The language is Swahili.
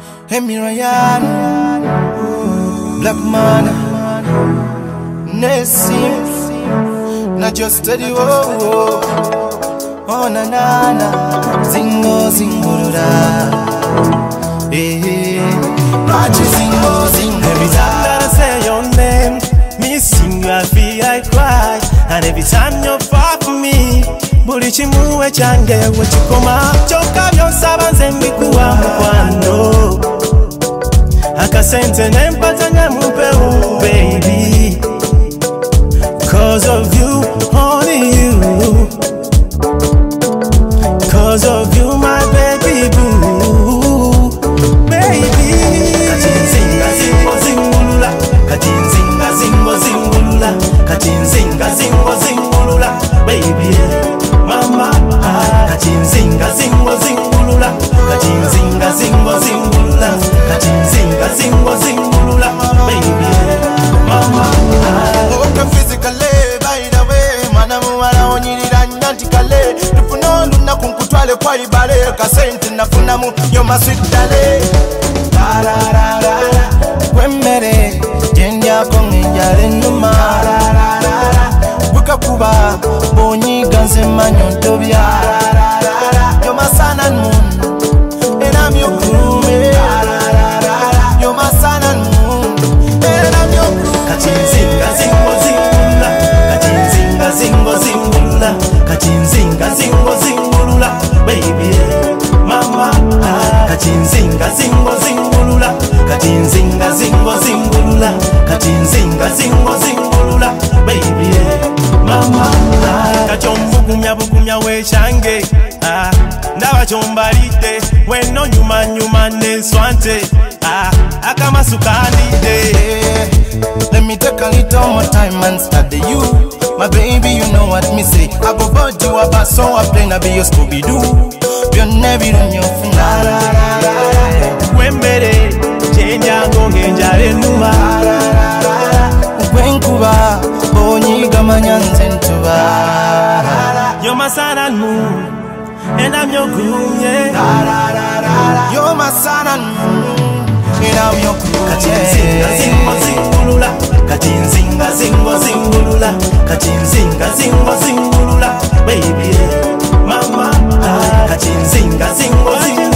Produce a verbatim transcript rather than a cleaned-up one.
Hemi Ryan, Black Man, Nessim, not just steady, oh, oh, oh, na na na, zingo, zingo, da, eh, Rachi, zingo, zingo. Every time that I say your name, missing you, I feel I cry, and every time you're far from me, buli chimuwe change wechikoma, choka byonsaba nze mbikuwa mukwano. Akasente nempata nyamupewo, baby. Cause of you, only you. Cause of you, my baby boo, baby. Katinzinga zingo zingulula, katinzinga zingo zingulula, katinzinga zingo zingulula, baby. Mama, katinzinga zingo zingulula, katinzinga zingo zingulula, katinzinga zingo zingulula, baby. Mama, oka physically, by the way, manamu wala onyirira nyantikale, tufuna nduna kunkutwale kwa ibale, kasente nafunamu yoma sweet dale. La la la la la, kwemere, jenya kongi yale numa. La la la la, wika kuba, bonyi ganze manyotobia. La la la la, yoma sun and moon, and I'm your crewmate. La la la la, yoma sun and moon, and I'm your crewmate. katinzinga zingo zingulula, katinzinga zingo zingulula, katinzinga zingo zingulula, baby. Mama, katinzinga zingo zingulula, katinzinga zingo zingulula, katinzinga zingo zingulula, baby. Mama, kachombugumya bugumya wechange, ah, ndaba chombalite, weno nyuma nyuma neswante, ah, akamasukandide. Let me take a little more time and study you. My baby, you know what me say. I go bud you about so I play na be your Scooby-Doo. You're never on your finale. Wembere, chenya ngonge njare numa. Wenkuba, bonyi gamanyanze ntuba. You're my sun and moon, and I'm your groom, yeah. You're my sun and moon, and I'm your crew. Katinzinga zingo zingulula, katinzinga zingo zingulula, katinzinga zingo zingulula, baby. Mama, katinzinga zingo zingulula.